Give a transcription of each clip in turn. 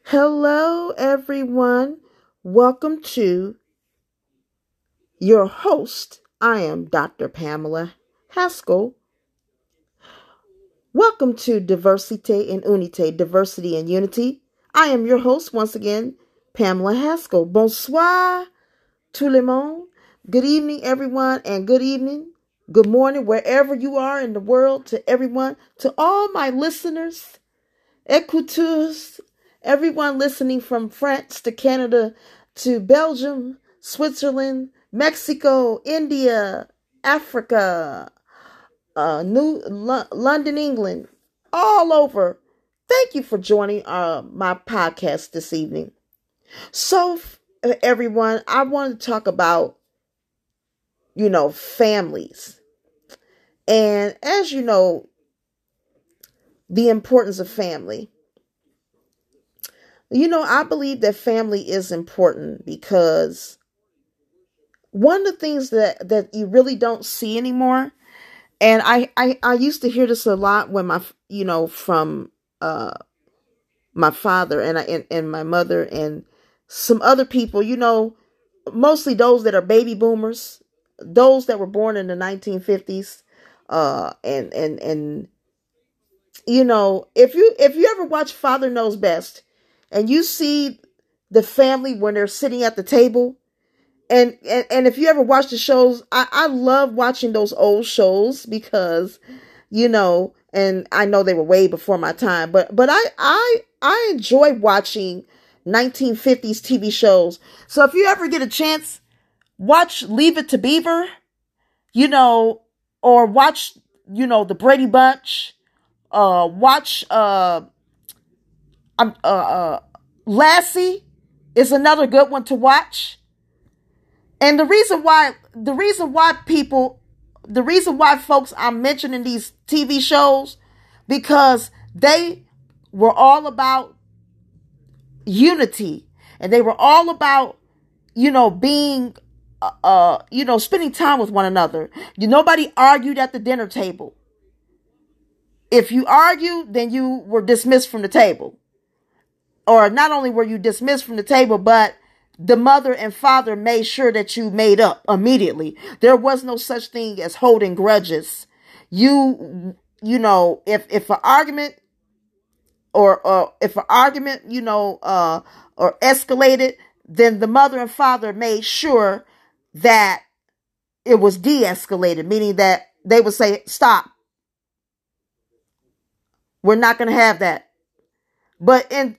Hello, everyone. Welcome to your host. I am Dr. Pamela Haskell. Welcome to Diversité and Unité, Diversity and Unity. I am your host once again, Pamela Haskell. Bonsoir, tout le monde. Good evening, everyone, and good evening, good morning, wherever you are in the world, to everyone, to all my listeners, écouteurs, everyone listening from France to Canada to Belgium, Switzerland, Mexico, India, Africa, London, England, all over. Thank you for joining my podcast this evening. So, everyone, I want to talk about, families. And as you know, the importance of family. I believe that family is important because one of the things that you really don't see anymore, and I used to hear this a lot when from my father and my mother and some other people, mostly those that are baby boomers, those that were born in the 1950s, and if you ever watch Father Knows Best, and you see the family when they're sitting at the table, and if you ever watch the shows, I love watching those old shows because, and I know they were way before my time, but I enjoy watching 1950s TV shows. So if you ever get a chance, watch Leave It to Beaver, or watch, the Brady Bunch, watch Lassie is another good one to watch. And the reason why folks I'm mentioning these TV shows, because they were all about unity, and they were all about, being, spending time with one another. Nobody argued at the dinner table. If you argued, then you were dismissed from the table. Or not only were you dismissed from the table, but the mother and father made sure that you made up immediately. There was no such thing as holding grudges. If an argument or if an argument, or escalated, then the mother and father made sure that it was de-escalated, meaning that they would say, stop. We're not going to have that. But and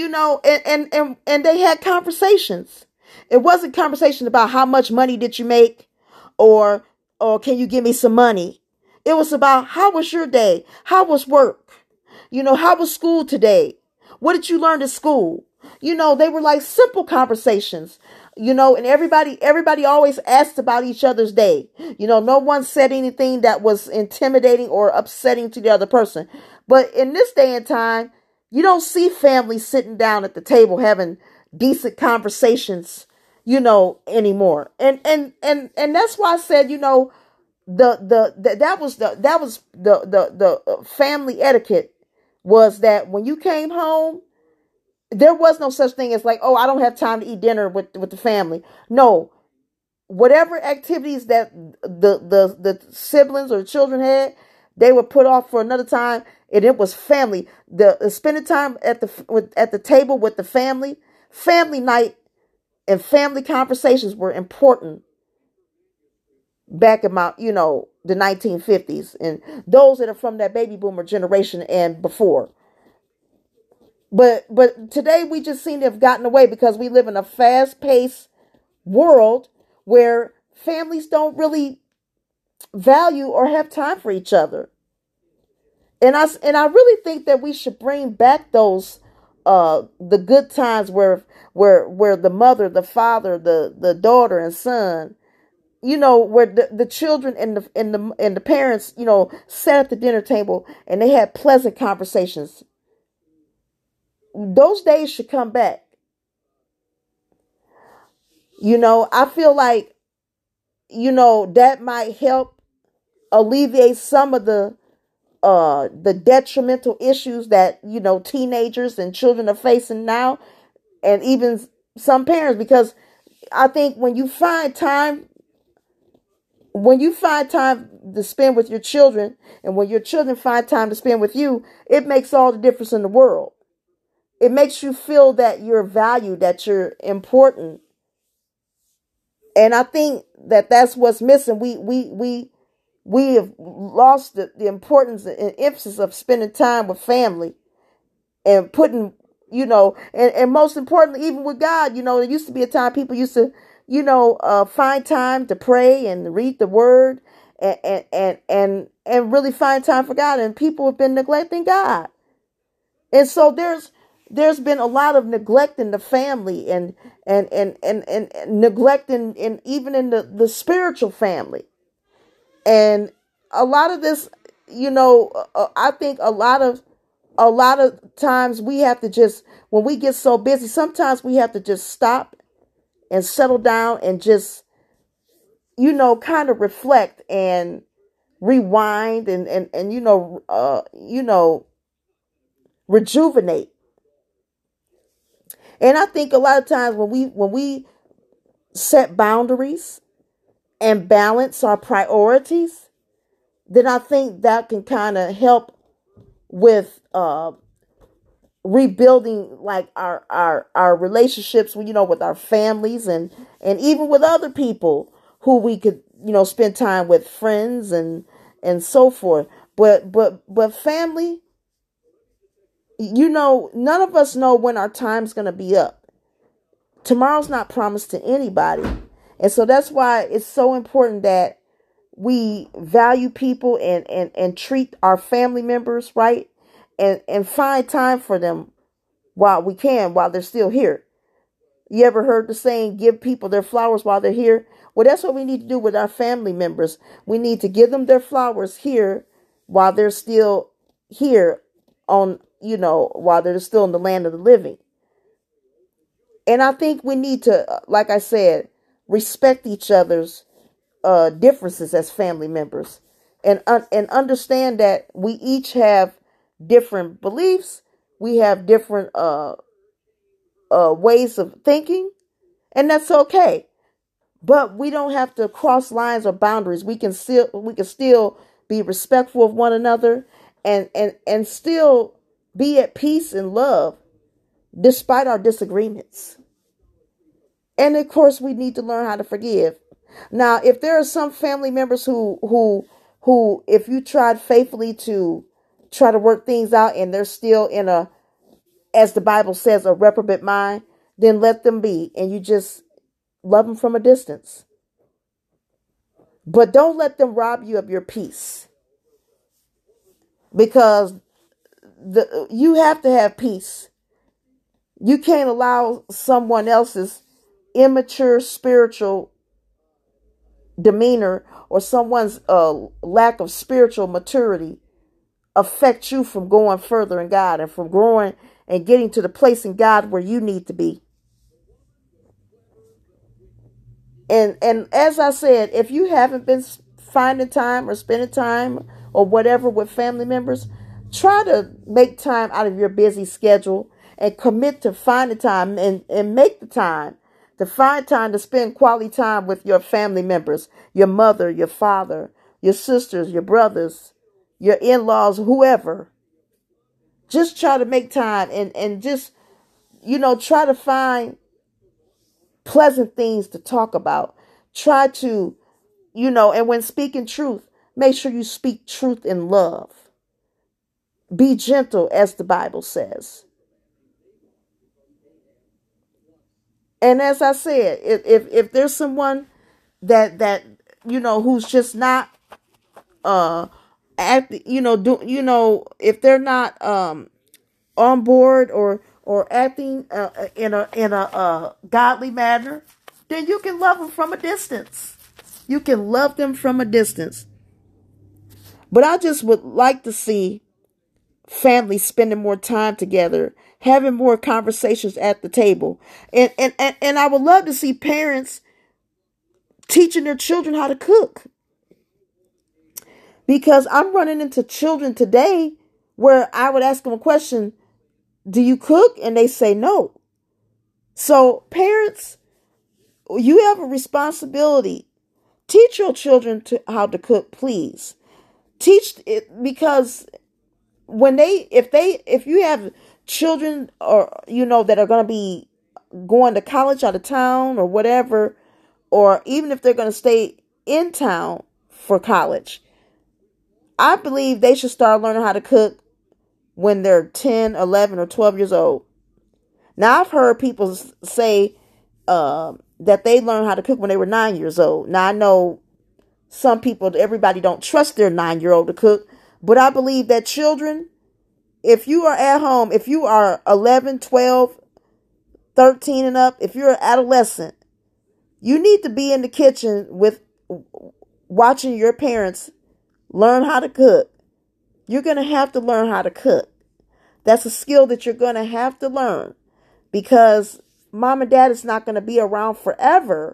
they had conversations. It wasn't conversation about how much money did you make, or can you give me some money. It was about, how was your day? How was work? How was school today? What did you learn at school? They were like simple conversations. And everybody always asked about each other's day. No one said anything that was intimidating or upsetting to the other person. But in this day and time, you don't see families sitting down at the table having decent conversations, anymore. And that's why I said, that was the family etiquette, was that when you came home, there was no such thing as like, oh, I don't have time to eat dinner with the family. No, whatever activities that the siblings or the children had, they were put off for another time, and it was family. The spending time at the table with the family night, and family conversations were important back in the 1950s, and those that are from that baby boomer generation and before. But today we just seem to have gotten away because we live in a fast-paced world where families don't really value or have time for each other. And I really think that we should bring back those the good times where the mother, the father, the daughter and son, where the children and the parents, sat at the dinner table and they had pleasant conversations. Those days should come back. I feel like, that might help alleviate some of the the detrimental issues that, teenagers and children are facing now, and even some parents, because I think when you find time to spend with your children, and when your children find time to spend with you, it makes all the difference in the world. It makes you feel that you're valued, that you're important. And I think that that's what's missing. We have lost the importance and emphasis of spending time with family, and putting, and most importantly, even with God, there used to be a time people used to, find time to pray and read the word, and really find time for God. And people have been neglecting God. And so there's been a lot of neglect in the family, and neglecting in even in the spiritual family. And a lot of this, I think a lot of times we have to just, when we get so busy, sometimes we have to just stop and settle down and just, kind of reflect and rewind, and rejuvenate. And I think a lot of times when we set boundaries and balance our priorities, then I think that can kind of help with rebuilding, like our relationships with, with our families, and even with other people who we could, spend time with, friends and so forth. But family, none of us know when our time's going to be up. Tomorrow's not promised to anybody. And so that's why it's so important that we value people, and treat our family members right, and find time for them while we can, while they're still here. You ever heard the saying, give people their flowers while they're here? Well, that's what we need to do with our family members. We need to give them their flowers here while they're still here while they're still in the land of the living. And I think we need to, like I said, respect each other's differences as family members, and understand that we each have different beliefs. We have different ways of thinking, and that's okay. But we don't have to cross lines or boundaries. We can still be respectful of one another, and still be at peace and love despite our disagreements. And of course, we need to learn how to forgive. Now, if there are some family members who, if you tried faithfully to try to work things out, and they're still in a, as the Bible says, a reprobate mind, then let them be, and you just love them from a distance. But don't let them rob you of your peace, because you have to have peace. You can't allow someone else's immature spiritual demeanor, or someone's lack of spiritual maturity, affect you from going further in God, and from growing and getting to the place in God where you need to be. And as I said, if you haven't been finding time or spending time or whatever with family members, try to make time out of your busy schedule, and commit to finding time, and make the time to find time to spend quality time with your family members, your mother, your father, your sisters, your brothers, your in-laws, whoever. Just try to make time, and just, try to find pleasant things to talk about. Try to, and when speaking truth, make sure you speak truth in love. Be gentle, as the Bible says. And as I said, if there's someone that who's just not if they're not on board, or acting in a godly manner, then you can love them from a distance. You can love them from a distance. But I just would like to see families spending more time together, having more conversations at the table. And I would love to see parents teaching their children how to cook. Because I'm running into children today where I would ask them a question, do you cook? And they say no. So parents, you have a responsibility. Teach your children how to cook, please. Teach it, because if you have children, or that are going to be going to college out of town or whatever, or even if they're going to stay in town for college, I believe they should start learning how to cook when they're 10, 11, or 12 years old. Now, I've heard people say that they learned how to cook when they were 9 years old. Now, I know everybody don't trust their 9-year-old to cook, but I believe that children, if you are at home, if you are 11, 12, 13 and up, if you're an adolescent, you need to be in the kitchen watching your parents learn how to cook. You're going to have to learn how to cook. That's a skill that you're going to have to learn, because mom and dad is not going to be around forever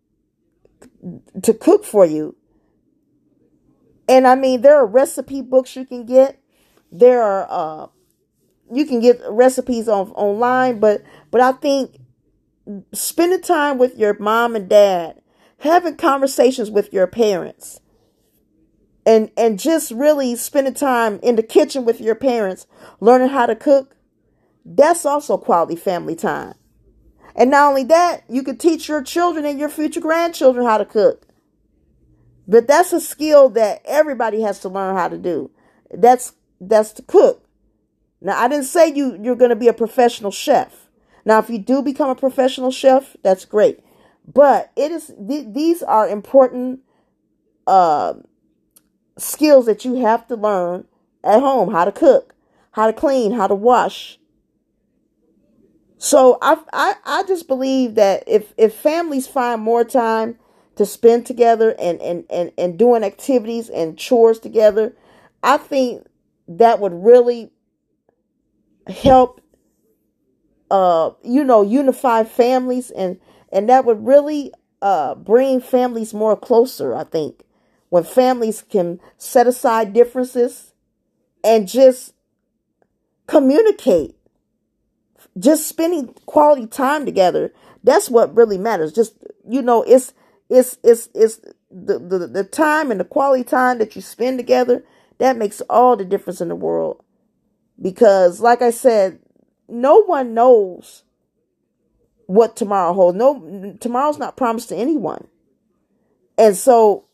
to cook for you. And I mean, there are recipe books you can get. There are, you can get recipes online, but I think spending time with your mom and dad, having conversations with your parents, and just really spending time in the kitchen with your parents, learning how to cook, that's also quality family time. And not only that, you can teach your children and your future grandchildren how to cook. But that's a skill that everybody has to learn how to do. That's to cook. Now, I didn't say you're going to be a professional chef. Now, if you do become a professional chef, that's great. But these are important skills that you have to learn at home: how to cook, how to clean, how to wash. So I just believe that if families find more time to spend together and doing activities and chores together, I think that would really help unify families, and that would really bring families more closer, I think, when families can set aside differences and just communicate. Just spending quality time together, that's what really matters. Just, it's the time and the quality time that you spend together, that makes all the difference in the world. Because, like I said, no one knows what tomorrow holds. No, tomorrow's not promised to anyone. And so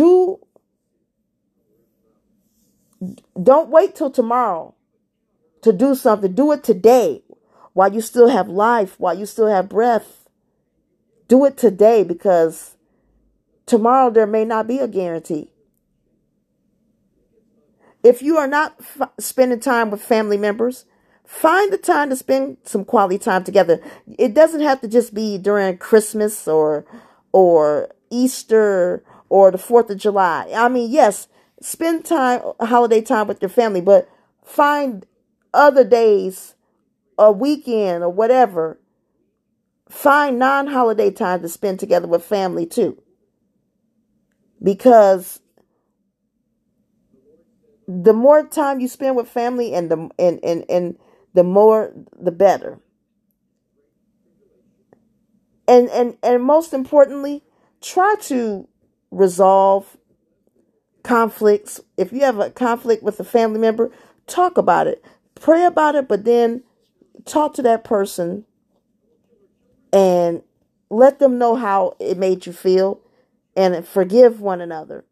don't wait till tomorrow to do something. Do it today, while you still have life, while you still have breath. Do it today, because tomorrow there may not be a guarantee. If you are not spending time with family members, find the time to spend some quality time together. It doesn't have to just be during Christmas or Easter or the 4th of July. I mean, yes, spend holiday time with your family, but find other days, a weekend or whatever. Find non-holiday time to spend together with family too. Because the more time you spend with family, and the more, the better. And most importantly, try to resolve conflicts. If you have a conflict with a family member, talk about it. Pray about it, but then talk to that person and let them know how it made you feel, and forgive one another.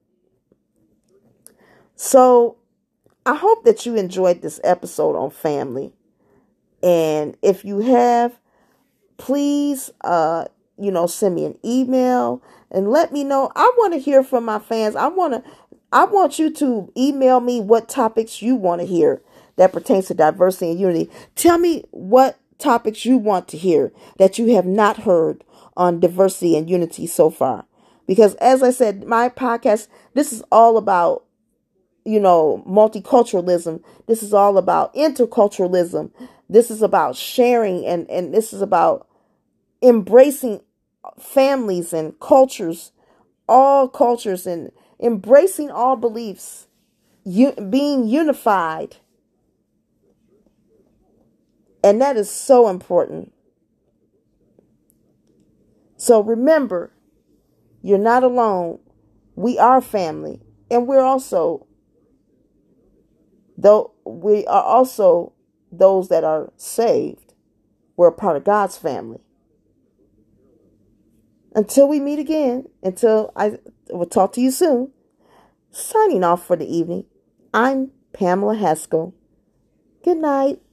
So I hope that you enjoyed this episode on family. And if you have, please, send me an email and let me know. I want to hear from my fans. I want you to email me what topics you want to hear that pertains to diversity and unity. Tell me what topics you want to hear that you have not heard on diversity and unity so far. Because as I said, my podcast, this is all about, multiculturalism. This is all about interculturalism. This is about sharing, and this is about embracing families and cultures, all cultures, and embracing all beliefs being unified. And that is so important. So remember, you're not alone. We are family. And we are also those that are saved. We're a part of God's family. Until we meet again, until I will talk to you soon, signing off for the evening, I'm Pamela Haskell. Good night.